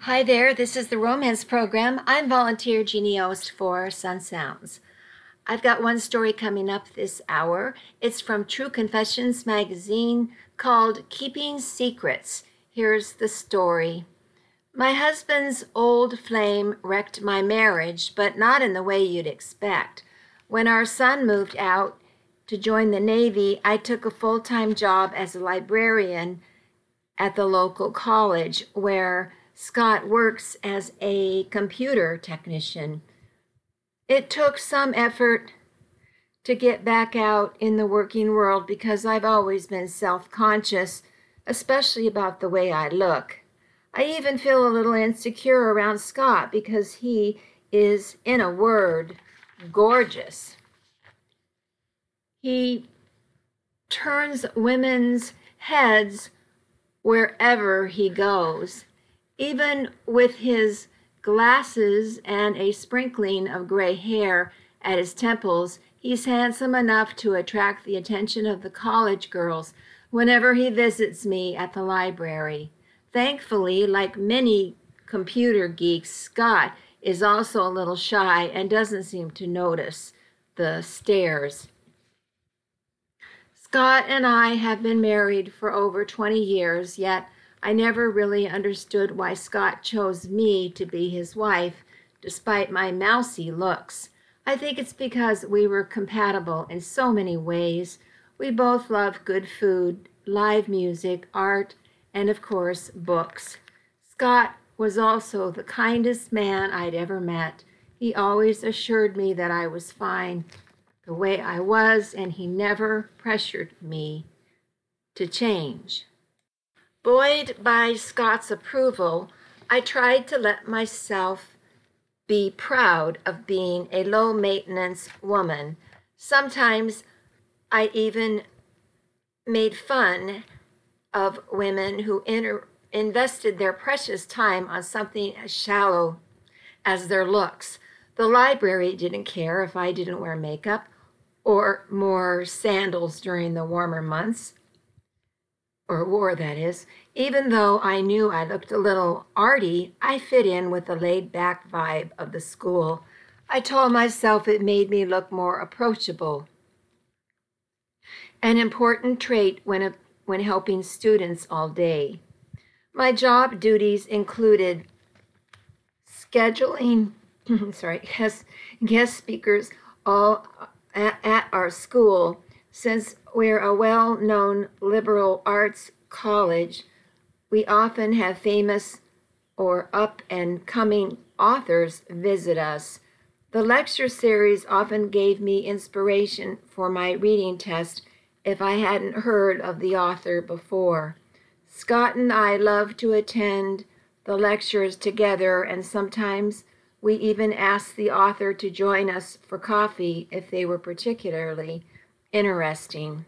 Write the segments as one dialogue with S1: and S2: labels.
S1: Hi there, this is the Romance Program. I'm volunteer Jeannie Ost for Sun Sounds. I've got one story coming up this hour. It's from True Confessions magazine called Keeping Secrets. Here's the story. My husband's old flame wrecked my marriage, but not in the way you'd expect. When our son moved out to join the Navy, I took a full-time job as a librarian at the local college where Scott works as a computer technician. It took some effort to get back out in the working world because I've always been self-conscious, especially about the way I look. I even feel a little insecure around Scott because he is, in a word, gorgeous. He turns women's heads wherever he goes. Even with his glasses and a sprinkling of gray hair at his temples, he's handsome enough to attract the attention of the college girls whenever he visits me at the library. Thankfully, like many computer geeks, Scott is also a little shy and doesn't seem to notice the stares. Scott and I have been married for over 20 years, yet I never really understood why Scott chose me to be his wife, despite my mousy looks. I think it's because we were compatible in so many ways. We both love good food, live music, art, and of course, books. Scott was also the kindest man I'd ever met. He always assured me that I was fine the way I was, and he never pressured me to change. Buoyed by Scott's approval, I tried to let myself be proud of being a low-maintenance woman. Sometimes I even made fun of women who invested their precious time on something as shallow as their looks. The library didn't care if I didn't wear makeup or more sandals during the warmer months. Or wore, that is. Even though I knew I looked a little arty, I fit in with the laid-back vibe of the school. I told myself it made me look more approachable, an important trait when helping students all day. My job duties included scheduling guest speakers all at our school. Since we're a well-known liberal arts college, we often have famous or up-and-coming authors visit us. The lecture series often gave me inspiration for my reading test if I hadn't heard of the author before. Scott and I love to attend the lectures together, and sometimes we even asked the author to join us for coffee if they were particularly interesting.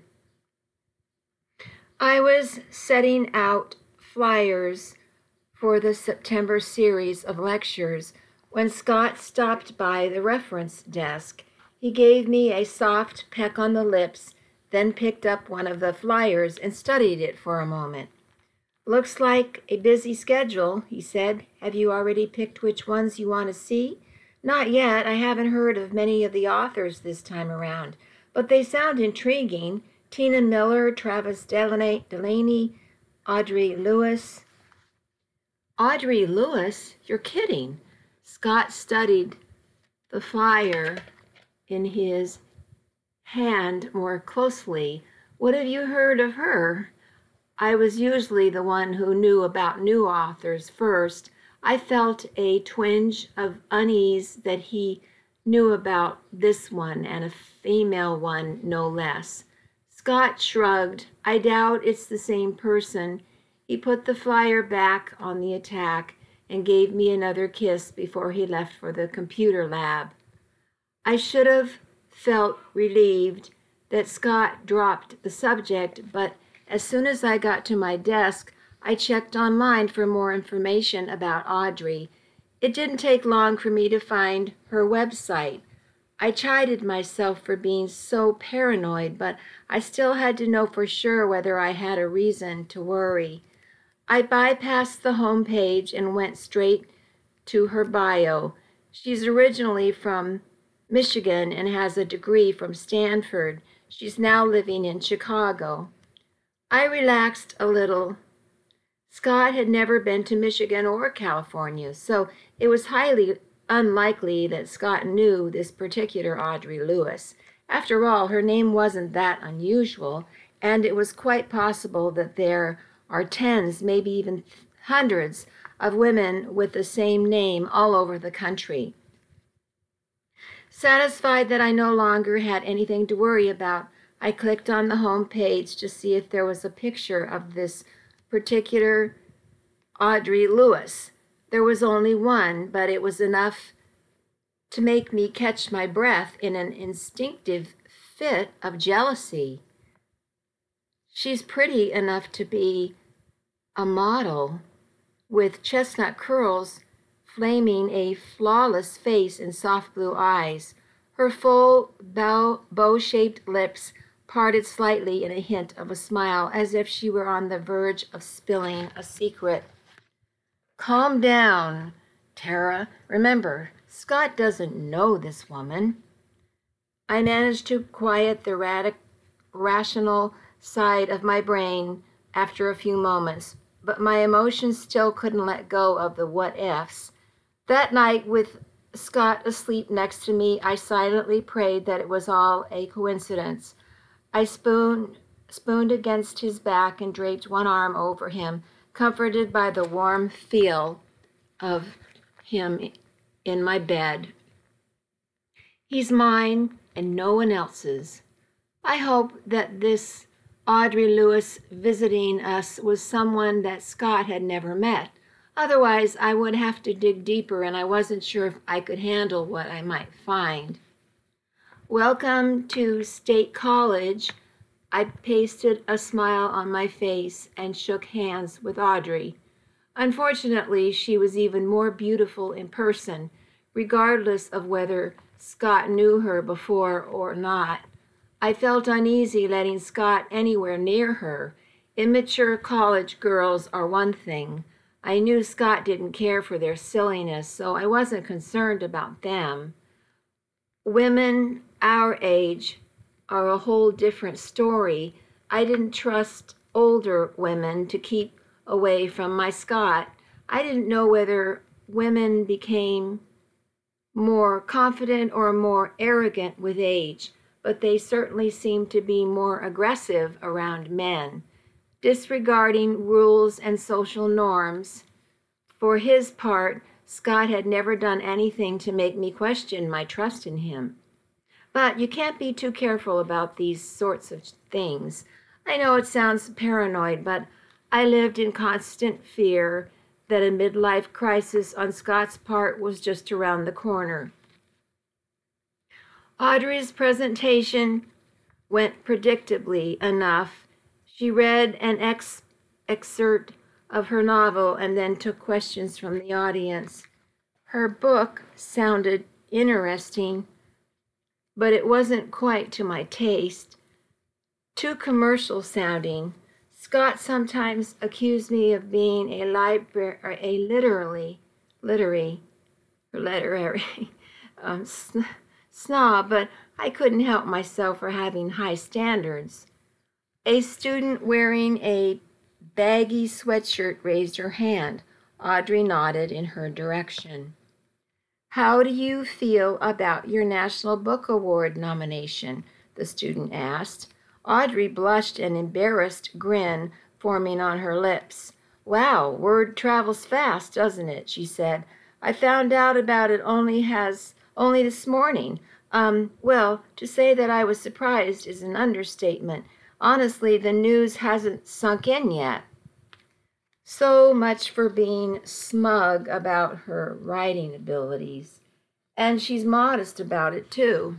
S1: I was setting out flyers for the September series of lectures when Scott stopped by the reference desk. He gave me a soft peck on the lips, then picked up one of the flyers and studied it for a moment. "Looks like a busy schedule," he said. "Have you already picked which ones you want to see?" "Not yet. I haven't heard of many of the authors this time around, but they sound intriguing. Tina Miller, Travis Delaney, Audrey Lewis." "Audrey Lewis? You're kidding." Scott studied the flyer in his hand more closely. "What have you heard of her?" I was usually the one who knew about new authors first. I felt a twinge of unease that he knew about this one, and a female one no less. Scott shrugged. "I doubt it's the same person." He put the flyer back on the attack and gave me another kiss before he left for the computer lab. I should have felt relieved that Scott dropped the subject, but as soon as I got to my desk, I checked online for more information about Audrey. It didn't take long for me to find her website. I chided myself for being so paranoid, but I still had to know for sure whether I had a reason to worry. I bypassed the home page and went straight to her bio. She's originally from Michigan and has a degree from Stanford. She's now living in Chicago. I relaxed a little. Scott had never been to Michigan or California, so it was highly unlikely that Scott knew this particular Audrey Lewis. After all, her name wasn't that unusual, and it was quite possible that there are tens, maybe even hundreds, of women with the same name all over the country. Satisfied that I no longer had anything to worry about, I clicked on the home page to see if there was a picture of this particular Audrey Lewis. There was only one, but it was enough to make me catch my breath in an instinctive fit of jealousy. She's pretty enough to be a model, with chestnut curls flaming a flawless face and soft blue eyes. Her full bow-shaped lips parted slightly in a hint of a smile, as if she were on the verge of spilling a secret. Calm down, Tara. Remember, Scott doesn't know this woman. I managed to quiet the rational side of my brain after a few moments, but my emotions still couldn't let go of the what-ifs. That night, with Scott asleep next to me, I silently prayed that it was all a coincidence. I spooned against his back and draped one arm over him, comforted by the warm feel of him in my bed. He's mine and no one else's. I hope that this Audrey Lewis visiting us was someone that Scott had never met. Otherwise, I would have to dig deeper, and I wasn't sure if I could handle what I might find. Welcome to State College. I pasted a smile on my face and shook hands with Audrey. Unfortunately, she was even more beautiful in person, regardless of whether Scott knew her before or not. I felt uneasy letting Scott anywhere near her. Immature college girls are one thing. I knew Scott didn't care for their silliness, so I wasn't concerned about them. Women our age are a whole different story. I didn't trust older women to keep away from my Scott. I didn't know whether women became more confident or more arrogant with age, but they certainly seemed to be more aggressive around men, disregarding rules and social norms. For his part, Scott had never done anything to make me question my trust in him. But you can't be too careful about these sorts of things. I know it sounds paranoid, but I lived in constant fear that a midlife crisis on Scott's part was just around the corner. Audrey's presentation went predictably enough. She read an excerpt of her novel and then took questions from the audience. Her book sounded interesting, but it wasn't quite to my taste. Too commercial sounding. Scott sometimes accused me of being a literary snob, but I couldn't help myself for having high standards. A student wearing a baggy sweatshirt raised her hand. Audrey nodded in her direction. How do you feel about your National Book Award nomination? The student asked. Audrey blushed, an embarrassed grin forming on her lips. Wow, word travels fast, doesn't it? She said. I found out about it only this morning. Well, to say that I was surprised is an understatement. Honestly, the news hasn't sunk in yet. So much for being smug about her writing abilities. And she's modest about it, too.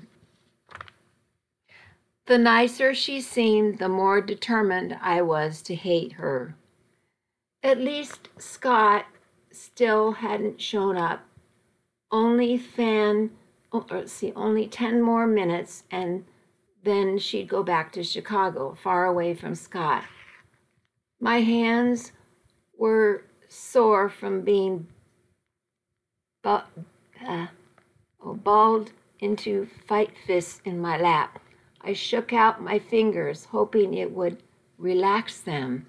S1: The nicer she seemed, the more determined I was to hate her. At least Scott still hadn't shown up. Only 10 more minutes, and then she'd go back to Chicago, far away from Scott. My hands were sore from being balled into fight fists in my lap. I shook out my fingers, hoping it would relax them.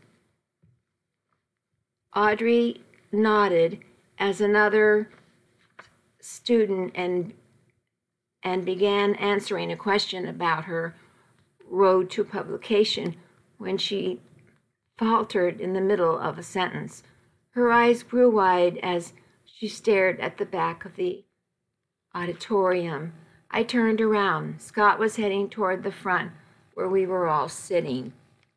S1: Audrey nodded as another student and began answering a question about her road to publication when she faltered in the middle of a sentence. Her eyes grew wide as she stared at the back of the auditorium. I turned around. Scott was heading toward the front where we were all sitting.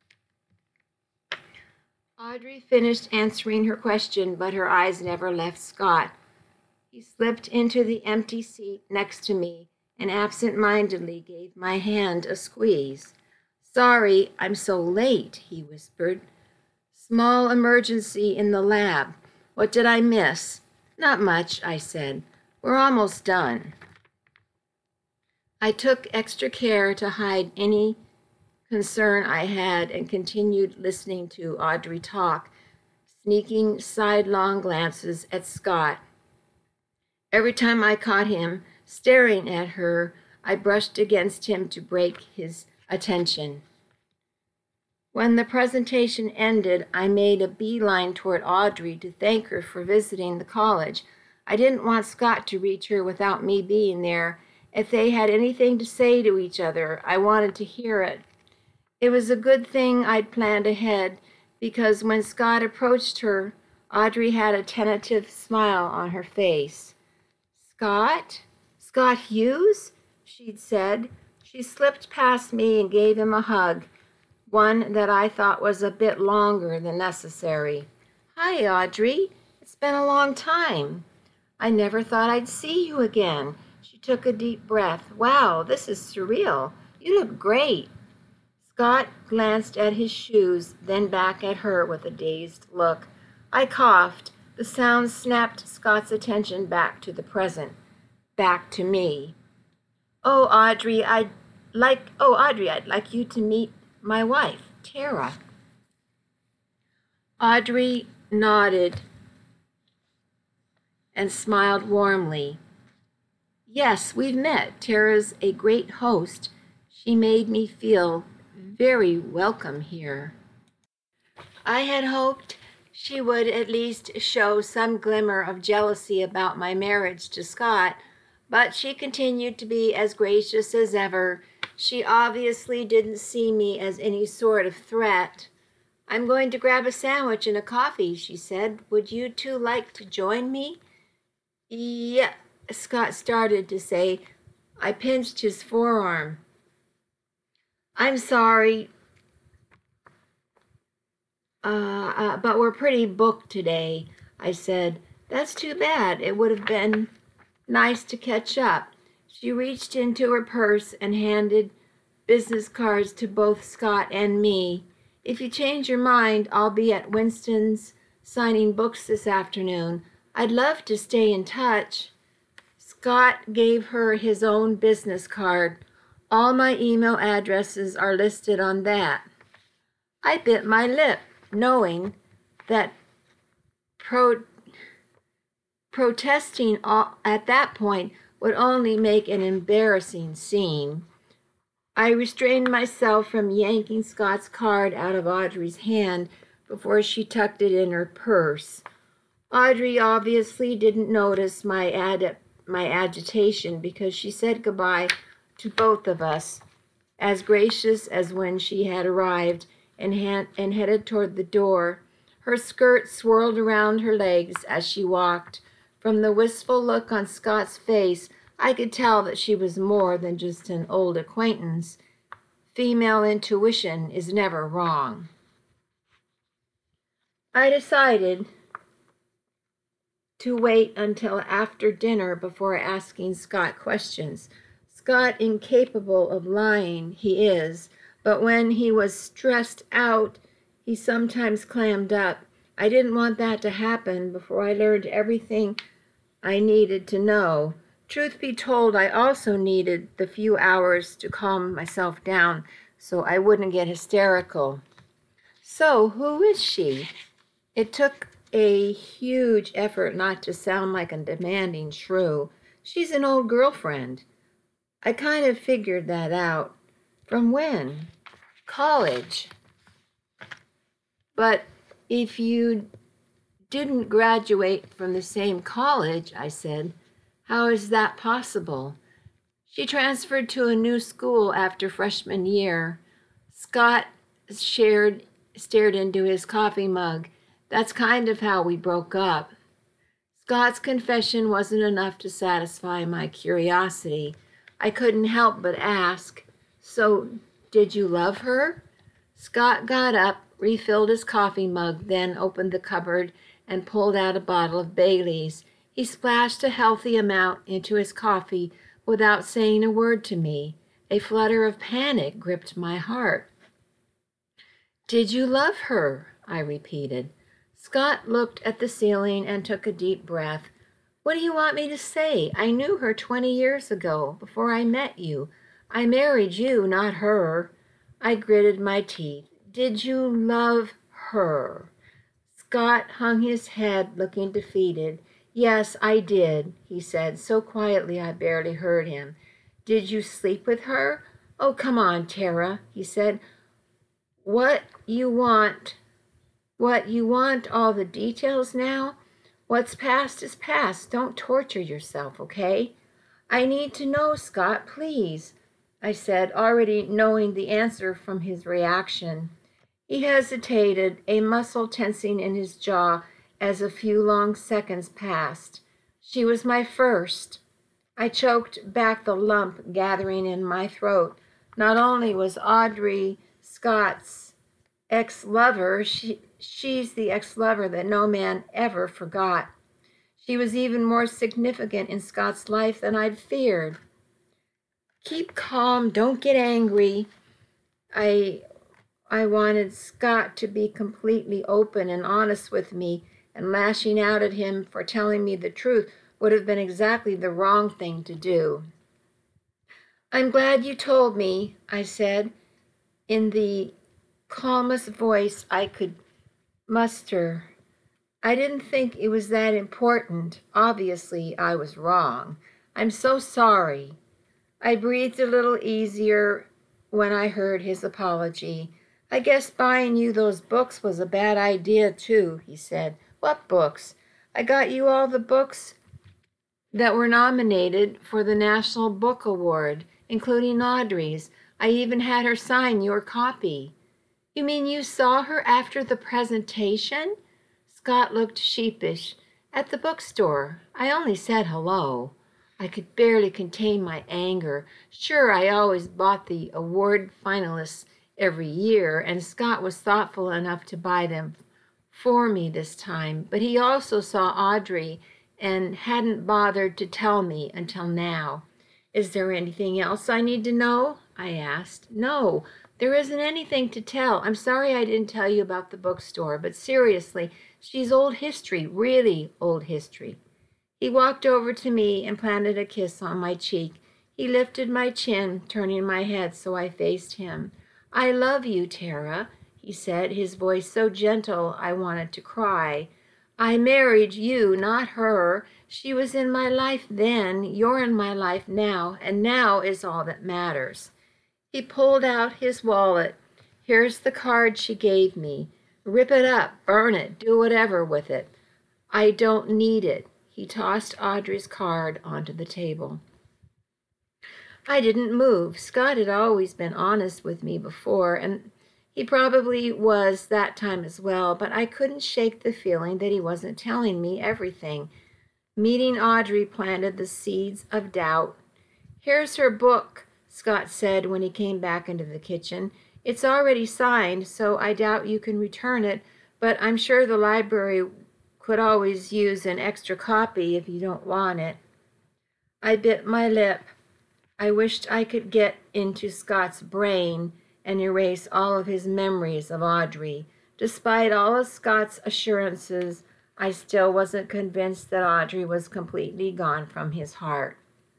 S1: Audrey finished answering her question, but her eyes never left Scott. He slipped into the empty seat next to me and absent-mindedly gave my hand a squeeze. "Sorry, I'm so late," he whispered. "Small emergency in the lab. What did I miss?" "Not much," I said. "We're almost done." I took extra care to hide any concern I had and continued listening to Audrey talk, sneaking sidelong glances at Scott. Every time I caught him staring at her, I brushed against him to break his attention. When the presentation ended, I made a beeline toward Audrey to thank her for visiting the college. I didn't want Scott to reach her without me being there. If they had anything to say to each other, I wanted to hear it. It was a good thing I'd planned ahead, because when Scott approached her, Audrey had a tentative smile on her face. "Scott? Scott Hughes?" she'd said. She slipped past me and gave him a hug, one that I thought was a bit longer than necessary. "Hi, Audrey. It's been a long time." "I never thought I'd see you again." She took a deep breath. "Wow, this is surreal. You look great." Scott glanced at his shoes, then back at her with a dazed look. I coughed. The sound snapped Scott's attention back to the present, back to me. Audrey, I'd like you to meet my wife, Tara." Audrey nodded and smiled warmly. "Yes, we've met. Tara's a great host. She made me feel very welcome here." I had hoped she would at least show some glimmer of jealousy about my marriage to Scott, but she continued to be as gracious as ever. She obviously didn't see me as any sort of threat. "I'm going to grab a sandwich and a coffee," she said. "Would you two like to join me?" "Yeah," Scott started to say. I pinched his forearm. "I'm sorry, but we're pretty booked today," I said. "That's too bad. It would have been nice to catch up." She reached into her purse and handed business cards to both Scott and me. "If you change your mind, I'll be at Winston's signing books this afternoon. I'd love to stay in touch." Scott gave her his own business card. "All my email addresses are listed on that." I bit my lip, knowing that protesting at that point would only make an embarrassing scene. I restrained myself from yanking Scott's card out of Audrey's hand before she tucked it in her purse. Audrey obviously didn't notice my agitation, because she said goodbye to both of us, as gracious as when she had arrived, and headed toward the door. Her skirt swirled around her legs as she walked. From the wistful look on Scott's face, I could tell that she was more than just an old acquaintance. Female intuition is never wrong. I decided to wait until after dinner before asking Scott questions. Scott, incapable of lying, he is, but when he was stressed out, he sometimes clammed up. I didn't want that to happen before I learned everything I needed to know. Truth be told, I also needed the few hours to calm myself down so I wouldn't get hysterical. "So, who is she?" It took a huge effort not to sound like a demanding shrew. She's an old girlfriend. I kind of figured that out. From when? College. But if you didn't graduate from the same college, I said, how is that possible? She transferred to a new school after freshman year. Scott stared into his coffee mug. That's kind of how we broke up. Scott's confession wasn't enough to satisfy my curiosity. I couldn't help but ask, so did you love her? Scott got up, refilled his coffee mug, then opened the cupboard and pulled out a bottle of Bailey's. He splashed a healthy amount into his coffee without saying a word to me. A flutter of panic gripped my heart. Did you love her? I repeated. Scott looked at the ceiling and took a deep breath. What do you want me to say? I knew her 20 years ago, before I met you. I married you, not her. I gritted my teeth. Did you love her? Scott hung his head, looking defeated. Yes, I did, he said, so quietly I barely heard him. Did you sleep with her? Oh, come on, Tara, he said. What you want all the details now? What's past is past. Don't torture yourself, okay? I need to know, Scott, please, I said, already knowing the answer from his reaction. He hesitated, a muscle tensing in his jaw as a few long seconds passed. She was my first. I choked back the lump gathering in my throat. Not only was Audrey Scott's ex-lover, she's the ex-lover that no man ever forgot. She was even more significant in Scott's life than I'd feared. Keep calm, don't get angry. I wanted Scott to be completely open and honest with me, and lashing out at him for telling me the truth would have been exactly the wrong thing to do. I'm glad you told me, I said, in the calmest voice I could muster. I didn't think it was that important. Obviously, I was wrong. I'm so sorry. I breathed a little easier when I heard his apology. I guess buying you those books was a bad idea, too, he said. What books? I got you all the books that were nominated for the National Book Award, including Audrey's. I even had her sign your copy. You mean you saw her after the presentation? Scott looked sheepish. At the bookstore. I only said hello. I could barely contain my anger. Sure, I always bought the award finalists every year, and Scott was thoughtful enough to buy them for me this time, but he also saw Audrey and hadn't bothered to tell me until now. Is there anything else I need to know? I asked. No, there isn't anything to tell. I'm sorry I didn't tell you about the bookstore, but seriously, she's old history, really old history. He walked over to me and planted a kiss on my cheek. He lifted my chin, turning my head so I faced him. I love you, Tara, he said, his voice so gentle I wanted to cry. I married you, not her. She was in my life then, you're in my life now, and now is all that matters. He pulled out his wallet. Here's the card she gave me. Rip it up, burn it, do whatever with it. I don't need it. He tossed Audrey's card onto the table. I didn't move. Scott had always been honest with me before, and he probably was that time as well, but I couldn't shake the feeling that he wasn't telling me everything. Meeting Audrey planted the seeds of doubt. Here's her book, Scott said when he came back into the kitchen. It's already signed, so I doubt you can return it, but I'm sure the library could always use an extra copy if you don't want it. I bit my lip. I wished I could get into Scott's brain and erase all of his memories of Audrey. Despite all of Scott's assurances, I still wasn't convinced that Audrey was completely gone from his heart.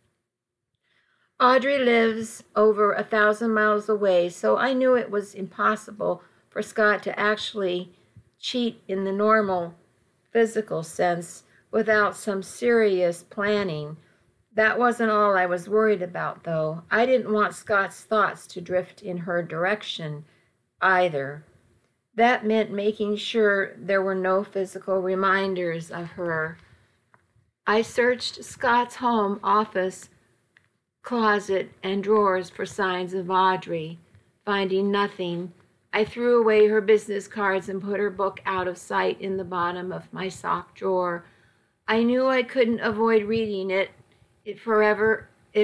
S1: Audrey lives over 1,000 miles away, so I knew it was impossible for Scott to actually cheat in the normal physical sense without some serious planning. That wasn't all I was worried about, though. I didn't want Scott's thoughts to drift in her direction either. That meant making sure there were no physical reminders of her. I searched Scott's home, office, closet, and drawers for signs of Audrey. Finding nothing, I threw away her business cards and put her book out of sight in the bottom of my sock drawer. I knew I couldn't avoid reading it forever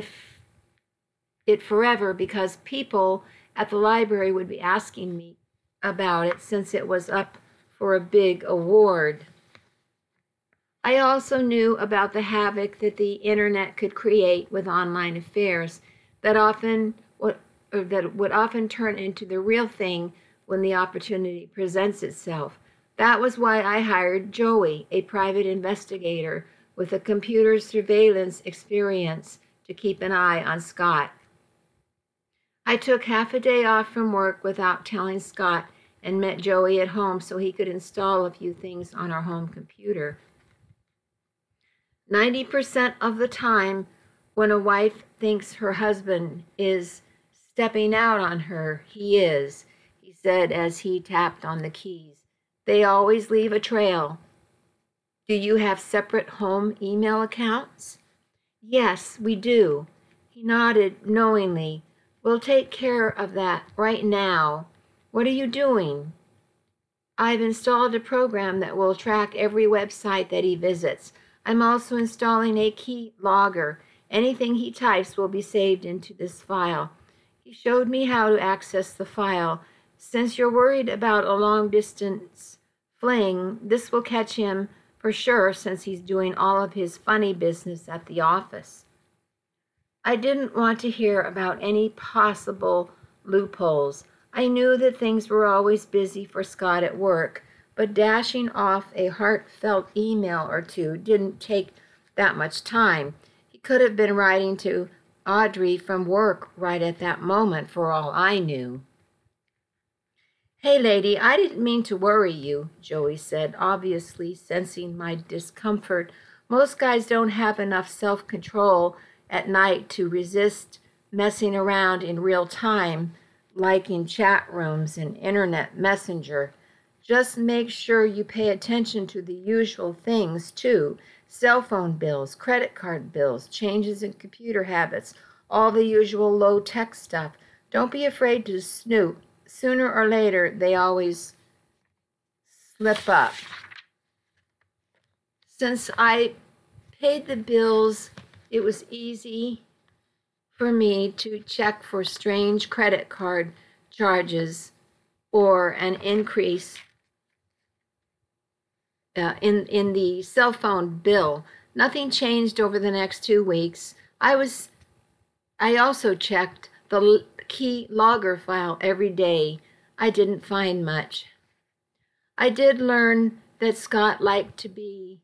S1: because people at the library would be asking me about it since it was up for a big award. I also knew about the havoc that the internet could create with online affairs that would often turn into the real thing when the opportunity presents itself. That was why I hired Joey, a private investigator with a computer surveillance experience, to keep an eye on Scott. I took half a day off from work without telling Scott and met Joey at home so he could install a few things on our home computer. 90% of the time, when a wife thinks her husband is stepping out on her, he is, he said as he tapped on the keys. They always leave a trail. Do you have separate home email accounts? Yes, we do. He nodded knowingly. We'll take care of that right now. What are you doing? I've installed a program that will track every website that he visits. I'm also installing a key logger. Anything he types will be saved into this file. He showed me how to access the file. Since you're worried about a long-distance fling, this will catch him for sure since he's doing all of his funny business at the office. I didn't want to hear about any possible loopholes. I knew that things were always busy for Scott at work, but dashing off a heartfelt email or two didn't take that much time. He could have been writing to Audrey from work right at that moment, for all I knew. Hey, lady, I didn't mean to worry you, Joey said, obviously sensing my discomfort. Most guys don't have enough self-control at night to resist messing around in real time, like in chat rooms and internet messenger. Just make sure you pay attention to the usual things, too. Cell phone bills, credit card bills, changes in computer habits, all the usual low-tech stuff. Don't be afraid to snoop. Sooner or later, they always slip up. Since I paid the bills, it was easy for me to check for strange credit card charges or an increase in the cell phone bill. Nothing changed over the next 2 weeks. I also checked the key logger file every day. I didn't find much. I did learn that Scott liked to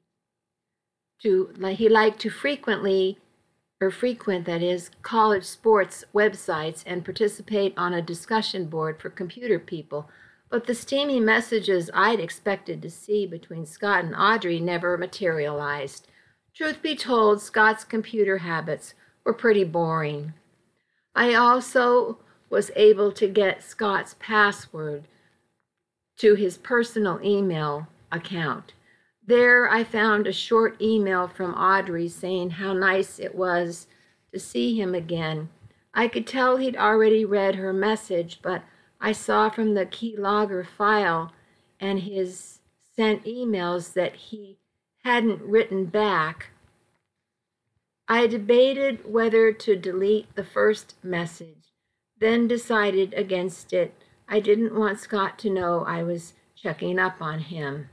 S1: frequent college sports websites and participate on a discussion board for computer people. But the steamy messages I'd expected to see between Scott and Audrey never materialized. Truth be told, Scott's computer habits were pretty boring. I also was able to get Scott's password to his personal email account. There I found a short email from Audrey saying how nice it was to see him again. I could tell he'd already read her message, but I saw from the keylogger file and his sent emails that he hadn't written back. I debated whether to delete the first message, then decided against it. I didn't want Scott to know I was checking up on him.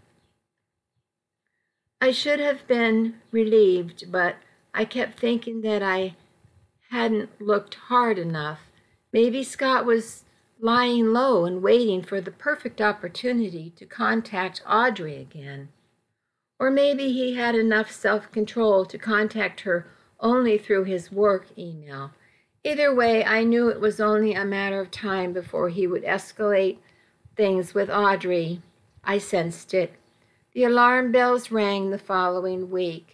S1: I should have been relieved, but I kept thinking that I hadn't looked hard enough. Maybe Scott was lying low and waiting for the perfect opportunity to contact Audrey again. Or maybe he had enough self-control to contact her only through his work email. Either way, I knew it was only a matter of time before he would escalate things with Audrey. I sensed it. The alarm bells rang the following week.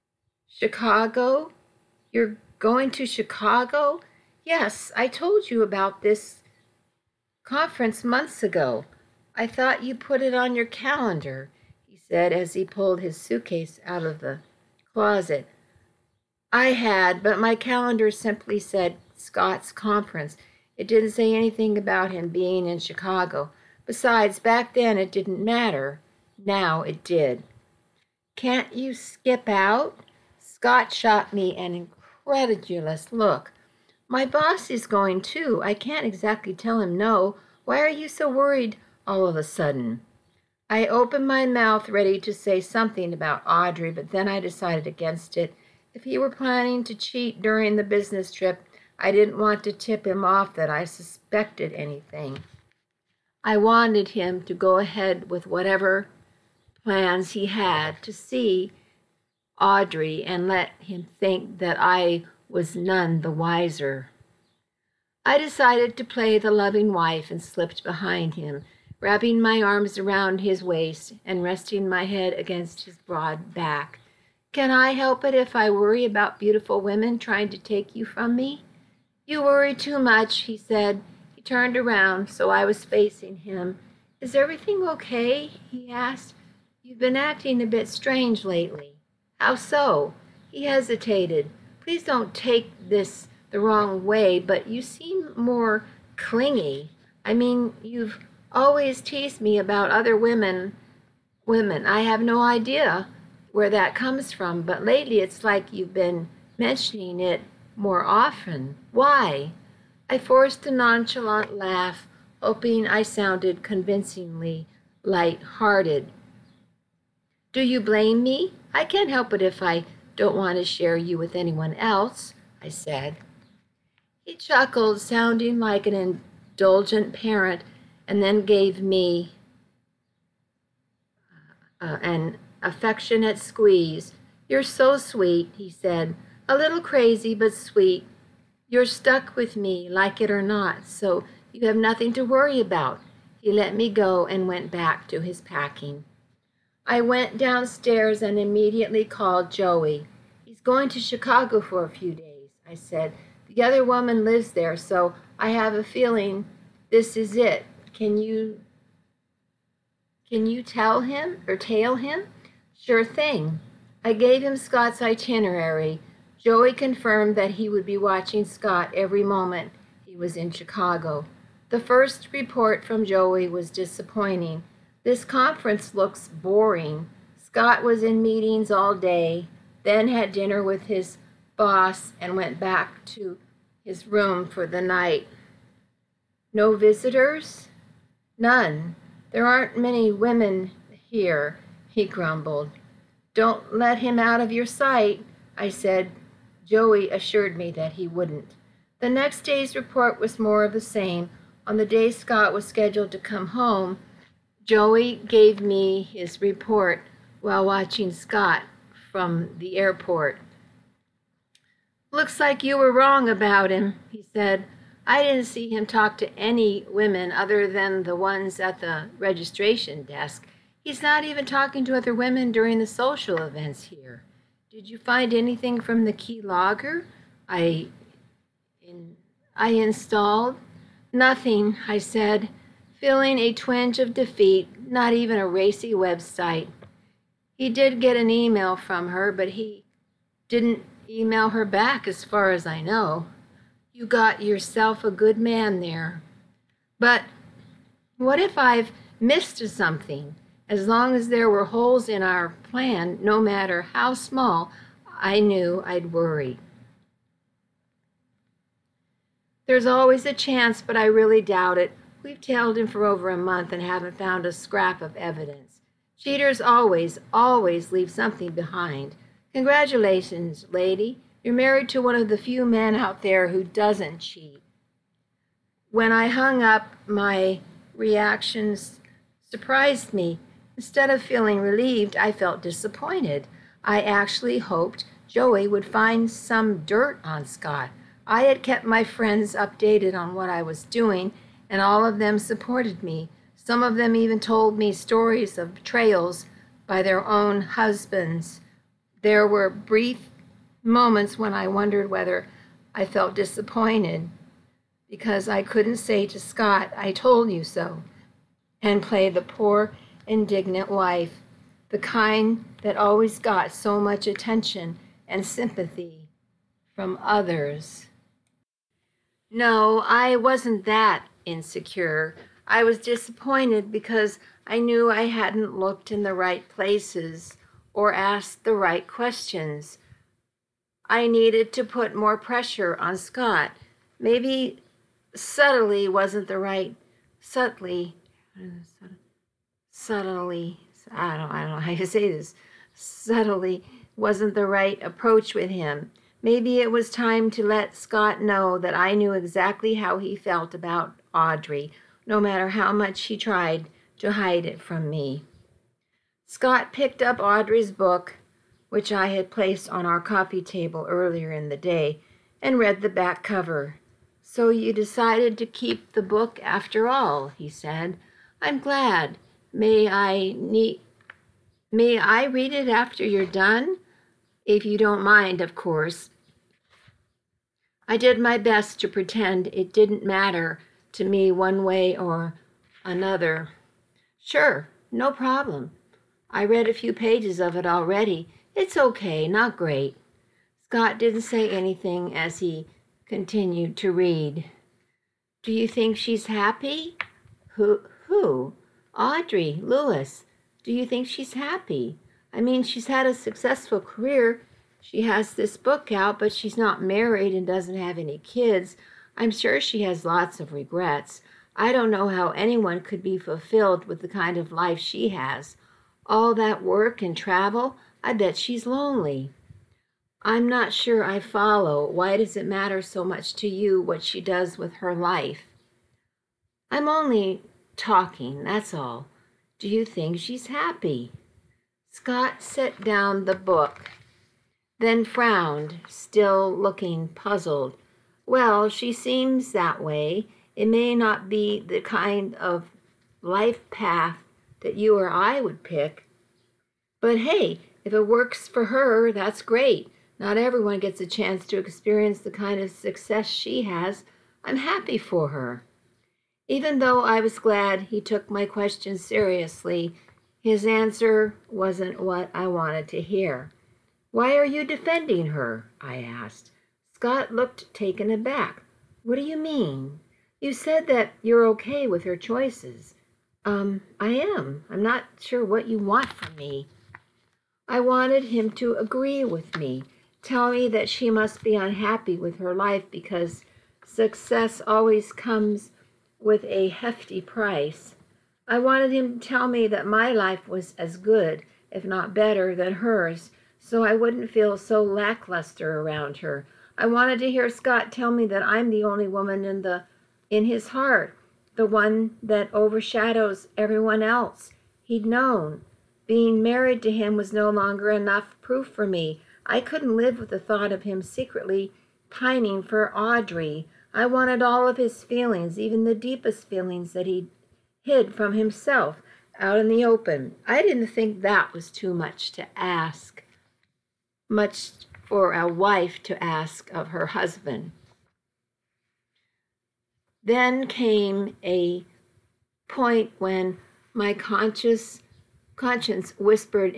S1: Chicago? You're going to Chicago? Yes, I told you about this conference months ago. I thought you put it on your calendar, he said as he pulled his suitcase out of the closet. I had, but my calendar simply said Scott's conference. It didn't say anything about him being in Chicago. Besides, back then it didn't matter. Now it did. Can't you skip out? Scott shot me an incredulous look. My boss is going too. I can't exactly tell him no. Why are you so worried all of a sudden? I opened my mouth ready to say something about Audrey, but then I decided against it. If he were planning to cheat during the business trip, I didn't want to tip him off that I suspected anything. I wanted him to go ahead with whatever plans he had to see Audrey and let him think that I was none the wiser. I decided to play the loving wife and slipped behind him, wrapping my arms around his waist and resting my head against his broad back. Can I help it if I worry about beautiful women trying to take you from me? You worry too much, he said. He turned around, so I was facing him. Is everything okay? He asked. You've been acting a bit strange lately. How so? He hesitated. Please don't take this the wrong way, but you seem more clingy. I mean, you've always teased me about other women. I have no idea where that comes from, but lately it's like you've been mentioning it more often. Why? I forced a nonchalant laugh, hoping I sounded convincingly light-hearted. Do you blame me? I can't help it if I don't want to share you with anyone else, I said. He chuckled, sounding like an indulgent parent, and then gave me an affectionate squeeze. You're so sweet, he said. A little crazy, but sweet. You're stuck with me, like it or not, so you have nothing to worry about. He let me go and went back to his packing. I went downstairs and immediately called Joey. He's going to Chicago for a few days, I said. The other woman lives there, so I have a feeling this is it. Can you tail him? Sure thing. I gave him Scott's itinerary. Joey confirmed that he would be watching Scott every moment he was in Chicago. The first report from Joey was disappointing. This conference looks boring. Scott was in meetings all day, then had dinner with his boss and went back to his room for the night. No visitors? None. There aren't many women here, he grumbled. Don't let him out of your sight, I said. Joey assured me that he wouldn't. The next day's report was more of the same. On the day Scott was scheduled to come home, Joey gave me his report while watching Scott from the airport. Looks like you were wrong about him, he said. I didn't see him talk to any women other than the ones at the registration desk. He's not even talking to other women during the social events here. Did you find anything from the key logger I installed? Nothing, I said, feeling a twinge of defeat, not even a racy website. He did get an email from her, but he didn't email her back as far as I know. You got yourself a good man there. But what if I've missed something? As long as there were holes in our plan, no matter how small, I knew I'd worry. There's always a chance, but I really doubt it. We've tailed him for over a month and haven't found a scrap of evidence. Cheaters always leave something behind. Congratulations, lady. You're married to one of the few men out there who doesn't cheat. When I hung up, my reactions surprised me. Instead of feeling relieved, I felt disappointed. I actually hoped Joey would find some dirt on Scott. I had kept my friends updated on what I was doing, and all of them supported me. Some of them even told me stories of betrayals by their own husbands. There were brief moments when I wondered whether I felt disappointed because I couldn't say to Scott, "I told you so," and play the poor, indignant wife, the kind that always got so much attention and sympathy from others. No, I wasn't that insecure. I was disappointed because I knew I hadn't looked in the right places or asked the right questions. I needed to put more pressure on Scott. Maybe subtly wasn't the right, subtly, I don't know how you say this, subtly wasn't the right approach with him. Maybe it was time to let Scott know that I knew exactly how he felt about Audrey, no matter how much he tried to hide it from me. Scott picked up Audrey's book, which I had placed on our coffee table earlier in the day, and read the back cover. "So you decided to keep the book after all," he said. "I'm glad. May I read it after you're done? If you don't mind, of course." I did my best to pretend it didn't matter to me one way or another. "Sure, no problem. I read a few pages of it already. It's okay, not great." Scott didn't say anything as he continued to read. "Do you think she's happy?" Who? "Audrey Lewis. Do you think she's happy? I mean, she's had a successful career. She has this book out, but she's not married and doesn't have any kids. I'm sure she has lots of regrets. I don't know how anyone could be fulfilled with the kind of life she has. All that work and travel, I bet she's lonely." "I'm not sure I follow. Why does it matter so much to you what she does with her life?" "I'm only talking, that's all. Do you think she's happy?" Scott set down the book, then frowned, still looking puzzled. "Well, she seems that way. It may not be the kind of life path that you or I would pick. But hey, if it works for her, that's great. Not everyone gets a chance to experience the kind of success she has. I'm happy for her." Even though I was glad he took my question seriously, his answer wasn't what I wanted to hear. "Why are you defending her?" I asked. Scott looked taken aback. "What do you mean? You said that you're okay with her choices." I am. I'm not sure what you want from me." I wanted him to agree with me, tell me that she must be unhappy with her life because success always comes with a hefty price. I wanted him to tell me that my life was as good, if not better, than hers, so I wouldn't feel so lackluster around her. I wanted to hear Scott tell me that I'm the only woman in his heart, the one that overshadows everyone else. He'd known. Being married to him was no longer enough proof for me. I couldn't live with the thought of him secretly pining for Audrey. I wanted all of his feelings, even the deepest feelings that he hid from himself, out in the open. I didn't think that was too much to ask, much for a wife to ask of her husband. Then came a point when my conscience whispered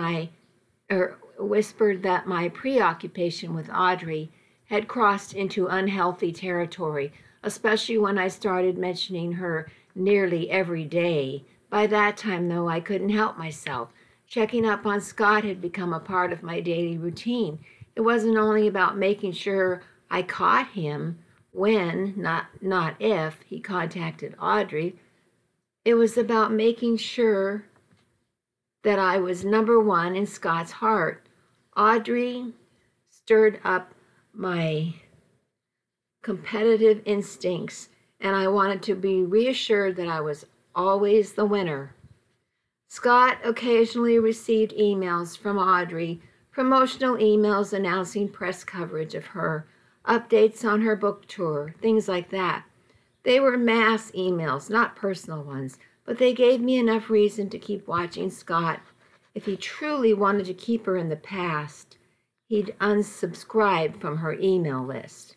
S1: that my preoccupation with Audrey had crossed into unhealthy territory, especially when I started mentioning her nearly every day. By that time, though, I couldn't help myself. Checking up on Scott had become a part of my daily routine. It wasn't only about making sure I caught him when, not if, he contacted Audrey. It was about making sure that I was number one in Scott's heart. Audrey stirred up my competitive instincts, and I wanted to be reassured that I was always the winner. Scott occasionally received emails from Audrey, promotional emails announcing press coverage of her, updates on her book tour, things like that. They were mass emails, not personal ones. but they gave me enough reason to keep watching Scott. If he truly wanted to keep her in the past, he'd unsubscribe from her email list.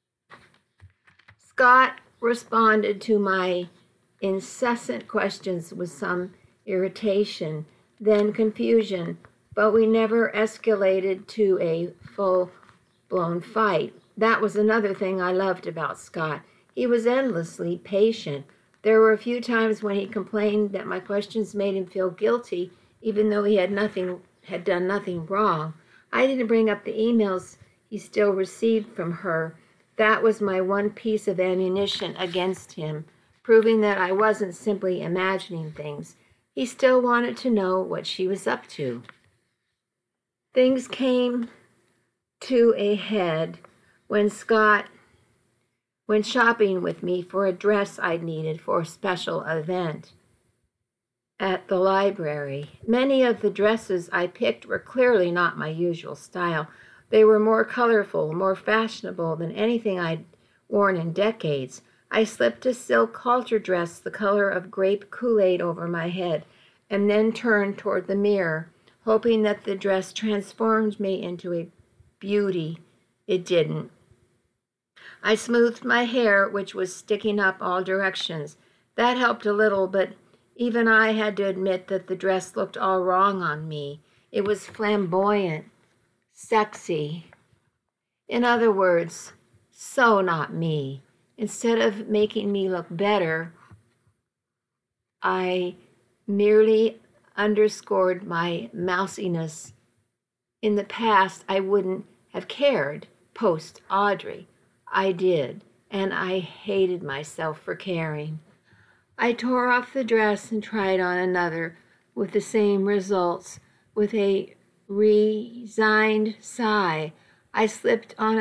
S1: Scott responded to my incessant questions with some irritation, then confusion, but we never escalated to a full-blown fight. That was another thing I loved about Scott. He was endlessly patient. There were a few times when he complained that my questions made him feel guilty, even though he had done nothing wrong. I didn't bring up the emails he still received from her. That was my one piece of ammunition against him, proving that I wasn't simply imagining things. He still wanted to know what she was up to. Things came to a head when Scott went shopping with me for a dress I'd needed for a special event at the library. Many of the dresses I picked were clearly not my usual style. They were more colorful, more fashionable than anything I'd worn in decades. I slipped a silk halter dress the color of grape Kool-Aid over my head, and then turned toward the mirror, hoping that the dress transformed me into a beauty. It didn't. I smoothed my hair, which was sticking up all directions. That helped a little, but even I had to admit that the dress looked all wrong on me. It was flamboyant, sexy. In other words, so not me. Instead of making me look better, I merely underscored my mousiness. In the past, I wouldn't have cared. Post Audrey. I did, and I hated myself for caring. I tore off the dress and tried on another, with the same results. With a resigned sigh, I slipped on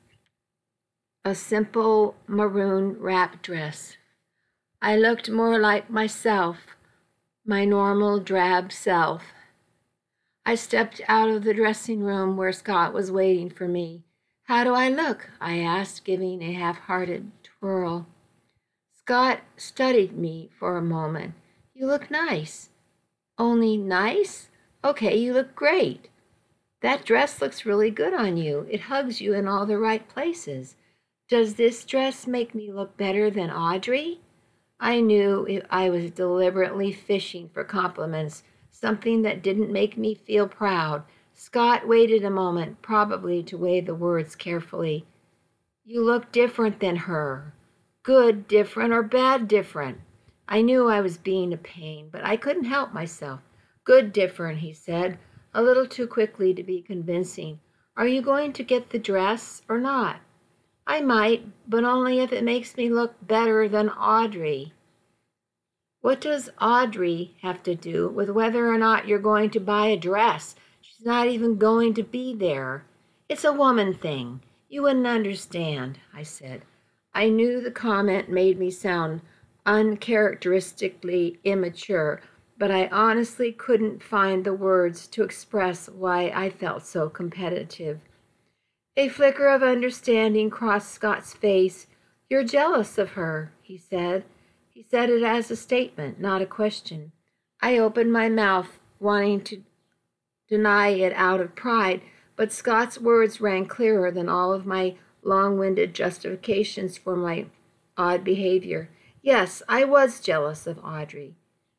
S1: a simple maroon wrap dress. I looked more like myself, my normal drab self. I stepped out of the dressing room where Scott was waiting for me. "How do I look?" I asked, giving a half-hearted twirl. Scott studied me for a moment. "You look nice." "Only nice? Okay, you look great. That dress looks really good on you. It hugs you in all the right places. Does this dress make me look better than Audrey?" I knew I was deliberately fishing for compliments, something that didn't make me feel proud. Scott waited a moment, probably to weigh the words carefully. "You look different than her. Good different or bad different?" I knew I was being a pain, but I couldn't help myself. "Good different," he said, a little too quickly to be convincing. "Are you going to get the dress or not?" "I might, but only if it makes me look better than Audrey." "What does Audrey have to do with whether or not you're going to buy a dress? She's not even going to be there." "It's a woman thing. You wouldn't understand," I said. I knew the comment made me sound uncharacteristically immature, but I honestly couldn't find the words to express why I felt so competitive. A flicker of understanding crossed Scott's face. "You're jealous of her," he said. He said it as a statement, not a question. I opened my mouth, wanting to deny it out of pride, but Scott's words rang clearer than all of my long-winded justifications for my odd behavior. Yes, I was jealous of Audrey.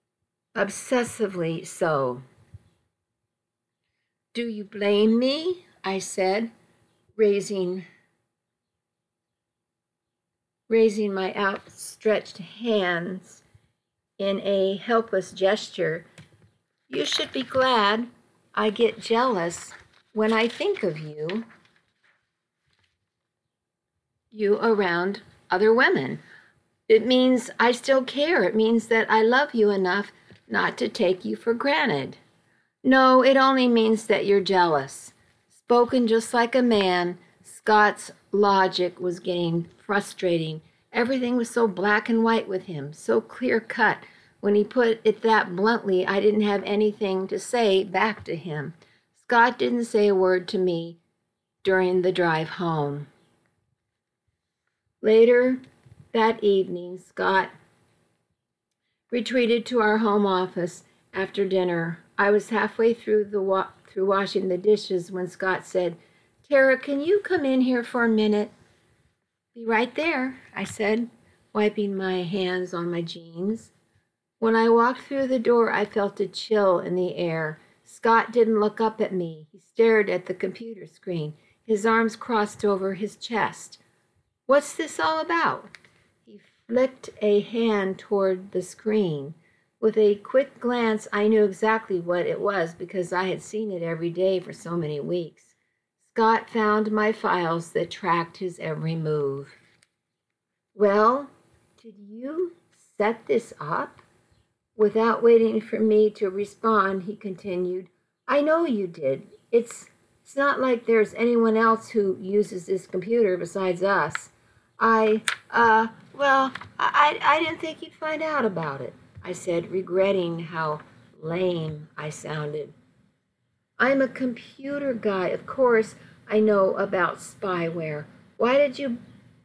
S1: Obsessively so. "Do you blame me?" I said, raising my outstretched hands in a helpless gesture. "You should be glad I get jealous when I think of you around other women. It means I still care. It means that I love you enough not to take you for granted." "No, it only means that you're jealous." Spoken just like a man, Scott's logic was getting frustrating. Everything was so black and white with him, so clear-cut. When he put it that bluntly, I didn't have anything to say back to him. Scott didn't say a word to me during the drive home. Later that evening, Scott retreated to our home office after dinner. I was halfway through through washing the dishes when Scott said, "Tara, can you come in here for a minute?" "Be right there," I said, wiping my hands on my jeans. When I walked through the door, I felt a chill in the air. Scott didn't look up at me. He stared at the computer screen, his arms crossed over his chest. "What's this all about?" He flicked a hand toward the screen. With a quick glance, I knew exactly what it was because I had seen it every day for so many weeks. Scott found my files that tracked his every move. "Well, did you set this up?" Without waiting for me to respond, he continued, "I know you did. It's not like there's anyone else who uses this computer besides us. I didn't think you'd find out about it," I said, regretting how lame I sounded. "I'm a computer guy. Of course I know about spyware. Why did you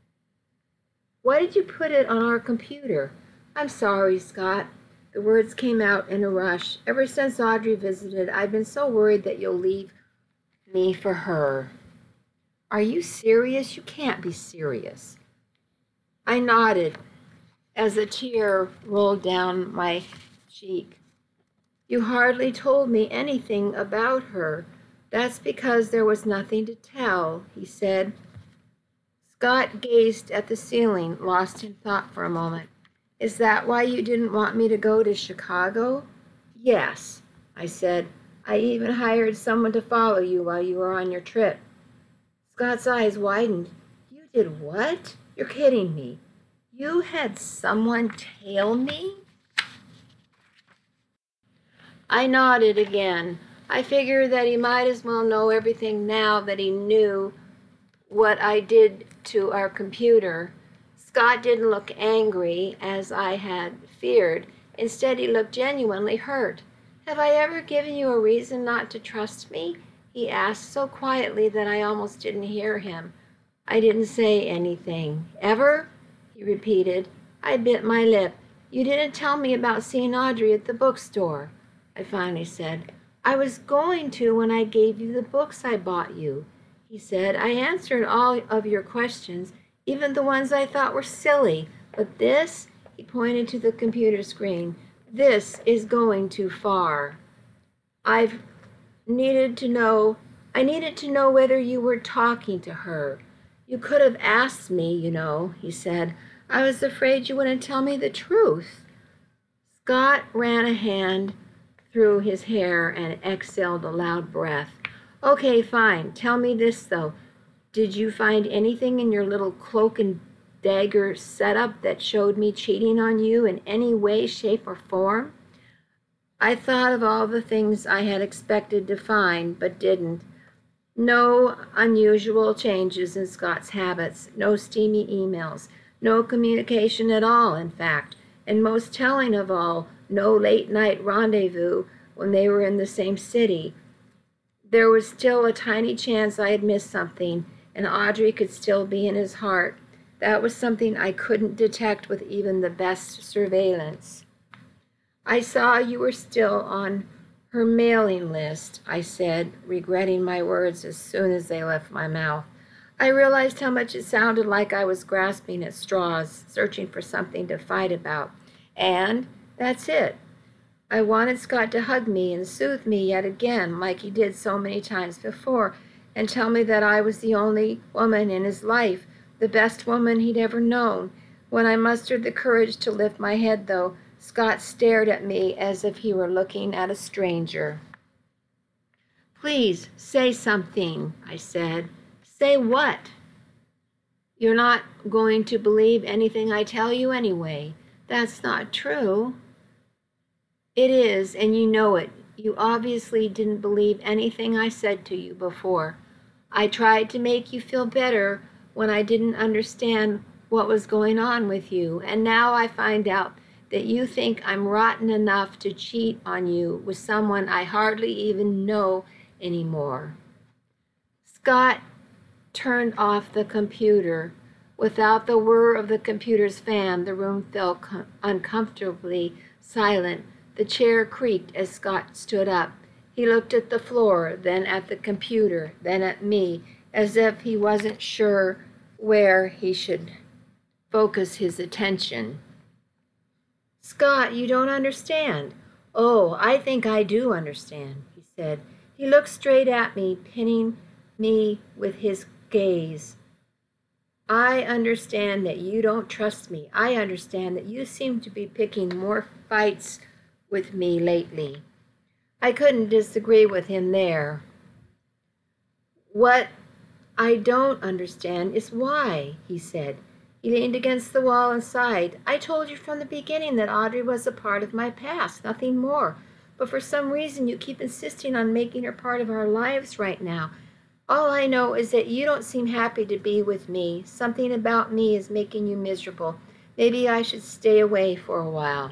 S1: put it on our computer?" "I'm sorry, Scott." The words came out in a rush. "Ever since Audrey visited, I've been so worried that you'll leave me for her." "Are you serious? You can't be serious." I nodded as a tear rolled down my cheek. "You hardly told me anything about her." "That's because there was nothing to tell," he said. Scott gazed at the ceiling, lost in thought for a moment. "Is that why you didn't want me to go to Chicago?" "Yes," I said. "I even hired someone to follow you while you were on your trip." Scott's eyes widened. "You did what? You're kidding me. You had someone tail me?" I nodded again. I figured that he might as well know everything now that he knew what I did to our computer. Scott didn't look angry, as I had feared. Instead, he looked genuinely hurt. "Have I ever given you a reason not to trust me?" he asked so quietly that I almost didn't hear him. I didn't say anything. "Ever?" he repeated. I bit my lip. "You didn't tell me about seeing Audrey at the bookstore," I finally said. "I was going to when I gave you the books I bought you," he said. "I answered all of your questions, even the ones I thought were silly. But this," he pointed to the computer screen, "this is going too far. I needed to know whether you were talking to her. You could have asked me, he said. "I was afraid you wouldn't tell me the truth." Scott ran a hand through his hair and exhaled a loud breath. "Okay, fine. Tell me this, though. Did you find anything in your little cloak and dagger setup that showed me cheating on you in any way, shape, or form?" I thought of all the things I had expected to find, but didn't. No unusual changes in Scott's habits, no steamy emails, no communication at all, in fact, and most telling of all, no late-night rendezvous when they were in the same city. There was still a tiny chance I had missed something, and Audrey could still be in his heart. That was something I couldn't detect with even the best surveillance. "I saw you were still on her mailing list," I said, regretting my words as soon as they left my mouth. I realized how much it sounded like I was grasping at straws, searching for something to fight about. And that's it. I wanted Scott to hug me and soothe me yet again, like he did so many times before, and tell me that I was the only woman in his life, the best woman he'd ever known. When I mustered the courage to lift my head, though, Scott stared at me as if he were looking at a stranger. "Please, say something," I said. "Say what?" "You're not going to believe anything I tell you anyway." "That's not true." "It is, and you know it. You obviously didn't believe anything I said to you before. I tried to make you feel better when I didn't understand what was going on with you, and now I find out that you think I'm rotten enough to cheat on you with someone I hardly even know anymore." Scott turned off the computer. Without the whir of the computer's fan, the room felt uncomfortably silent. The chair creaked as Scott stood up. He looked at the floor, then at the computer, then at me, as if he wasn't sure where he should focus his attention. Scott, you don't understand. Oh, I think I do understand, he said. He looked straight at me, pinning me with his gaze. I understand that you don't trust me. I understand that you seem to be picking more fights with me lately. I couldn't disagree with him there. What I don't understand is why, he said. He leaned against the wall and sighed. I told you from the beginning that Audrey was a part of my past, nothing more. But for some reason you keep insisting on making her part of our lives right now. All I know is that you don't seem happy to be with me. Something about me is making you miserable. Maybe I should stay away for a while.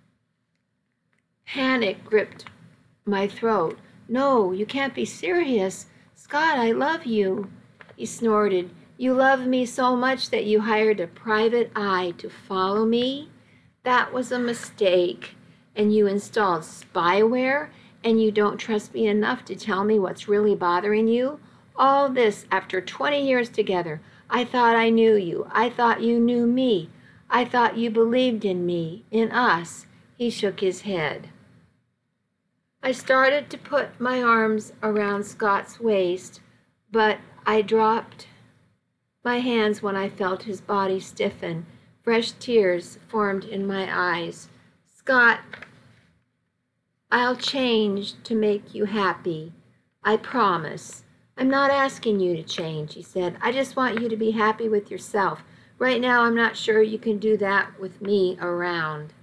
S1: Panic gripped my throat. No, you can't be serious. Scott, I love you. He snorted. You love me so much that you hired a private eye to follow me? That was a mistake. And you installed spyware? And you don't trust me enough to tell me what's really bothering you? All this after 20 years together. I thought I knew you. I thought you knew me. I thought you believed in me, in us. He shook his head. I started to put my arms around Scott's waist, but I dropped my hands when I felt his body stiffen. Fresh tears formed in my eyes. Scott, I'll change to make you happy. I promise. I'm not asking you to change, he said. I just want you to be happy with yourself. Right now, I'm not sure you can do that with me around.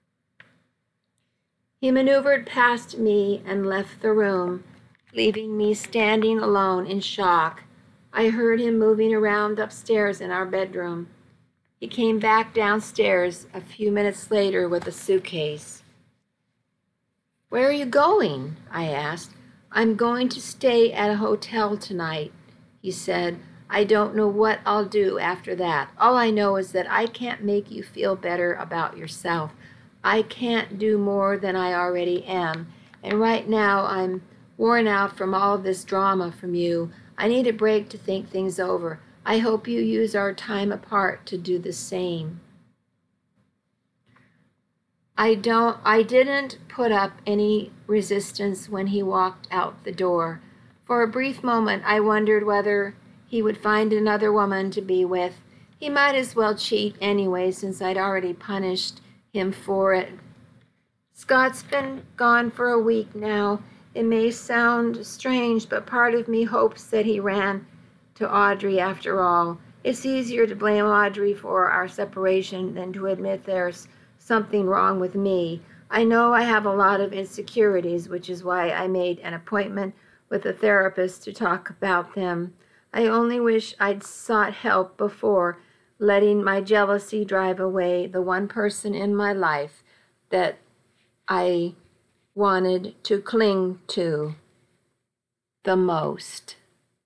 S1: He maneuvered past me and left the room, leaving me standing alone in shock. I heard him moving around upstairs in our bedroom. He came back downstairs a few minutes later with a suitcase. Where are you going? I asked. I'm going to stay at a hotel tonight, he said. I don't know what I'll do after that. All I know is that I can't make you feel better about yourself. I can't do more than I already am. And right now I'm worn out from all this drama from you. I need a break to think things over. I hope you use our time apart to do the same. I didn't put up any resistance when he walked out the door. For a brief moment, I wondered whether he would find another woman to be with. He might as well cheat anyway, since I'd already punished him for it. Scott's been gone for a week now. It may sound strange, but part of me hopes that he ran to Audrey after all. It's easier to blame Audrey for our separation than to admit there's something wrong with me. I know I have a lot of insecurities, which is why I made an appointment with a therapist to talk about them. I only wish I'd sought help before letting my jealousy drive away the one person in my life that I wanted to cling to the most.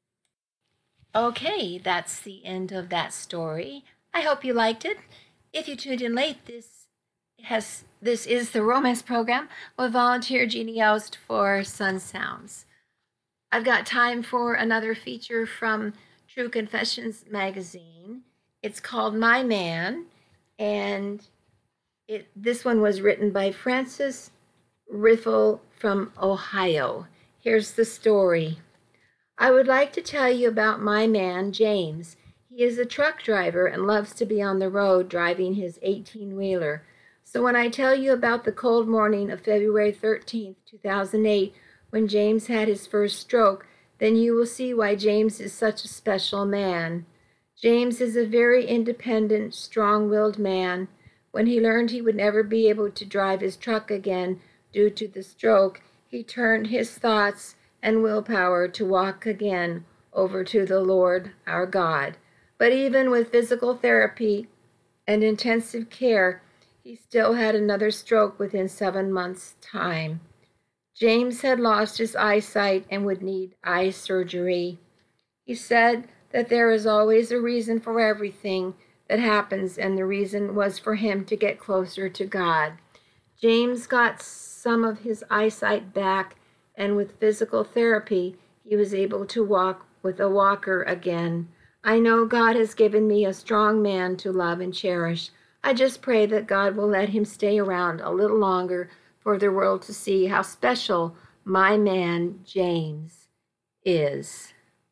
S1: Okay, that's the end of that story. I hope you liked it. If you tuned in late, this is the romance program with volunteer Jeannie Yost for Sun Sounds. I've got time for another feature from True Confessions magazine. It's called My Man, and this one was written by Francis Riffle from Ohio. Here's the story. I would like to tell you about my man, James. He is a truck driver and loves to be on the road driving his 18-wheeler. So when I tell you about the cold morning of February 13th, 2008, when James had his first stroke, then you will see why James is such a special man. James is a very independent, strong-willed man. When he learned he would never be able to drive his truck again due to the stroke, he turned his thoughts and willpower to walk again over to the Lord our God. But even with physical therapy and intensive care, he still had another stroke within 7 months' time. James had lost his eyesight and would need eye surgery. He said that there is always a reason for everything that happens, and the reason was for him to get closer to God. James got some of his eyesight back, and with physical therapy, he was able to walk with a walker again. I know God has given me a strong man to love and cherish. I just pray that God will let him stay around a little longer for the world to see how special my man, James, is.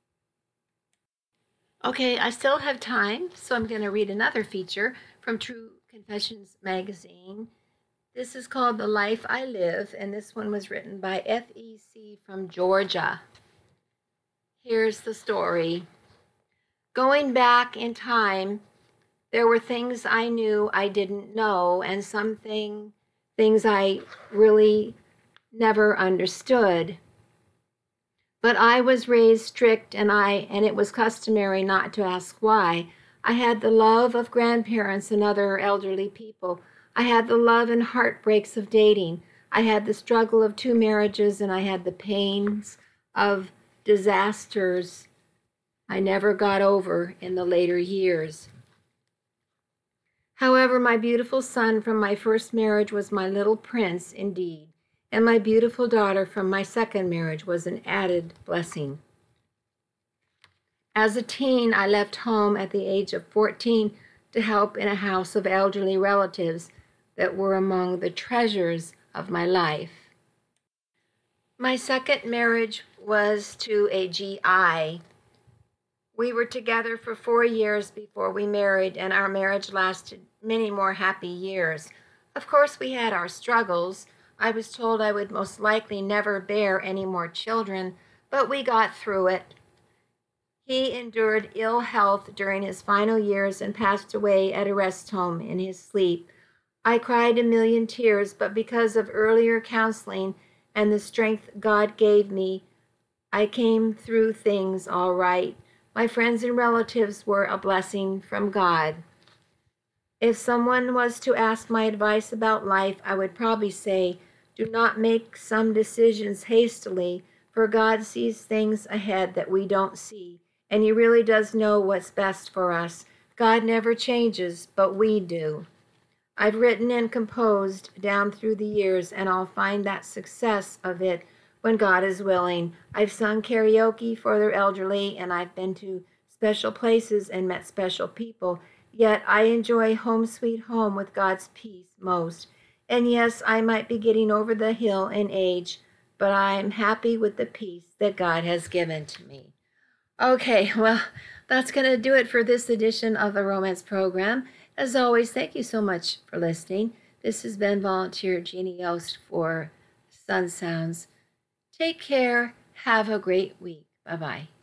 S1: Okay, I still have time, so I'm going to read another feature from True Confessions magazine. This is called The Life I Live, and this one was written by FEC from Georgia. Here's the story. Going back in time, there were things I knew I didn't know, and some things I really never understood. But I was raised strict, and it was customary not to ask why. I had the love of grandparents and other elderly people. I had the love and heartbreaks of dating. I had the struggle of 2 marriages, and I had the pains of disasters I never got over in the later years. However, my beautiful son from my first marriage was my little prince indeed, and my beautiful daughter from my second marriage was an added blessing. As a teen, I left home at the age of 14 to help in a house of elderly relatives that were among the treasures of my life. My second marriage was to a GI. We were together for 4 years before we married, and our marriage lasted many more happy years. Of course, we had our struggles. I was told I would most likely never bear any more children, but we got through it. He endured ill health during his final years and passed away at a rest home in his sleep. I cried a million tears, but because of earlier counseling and the strength God gave me, I came through things all right. My friends and relatives were a blessing from God. If someone was to ask my advice about life, I would probably say, do not make some decisions hastily, for God sees things ahead that we don't see, and He really does know what's best for us. God never changes, but we do. I've written and composed down through the years, and I'll find that success of it when God is willing. I've sung karaoke for the elderly, and I've been to special places and met special people. Yet I enjoy home sweet home with God's peace most. And yes, I might be getting over the hill in age, but I'm happy with the peace that God has given to me. Okay, well, that's going to do it for this edition of the Romance Program. As always, thank you so much for listening. This has been Volunteer Jeannie Yost for Sun Sounds. Take care. Have a great week. Bye-bye.